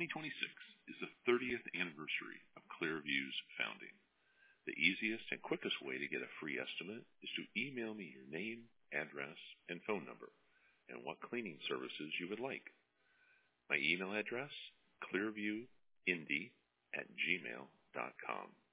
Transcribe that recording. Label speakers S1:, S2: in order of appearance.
S1: 2026 is the 30th anniversary of Clearview's founding. The easiest and quickest way to get a free estimate is to email me your name, address, and phone number, and what cleaning services you would like. My email address, clearviewindy@gmail.com.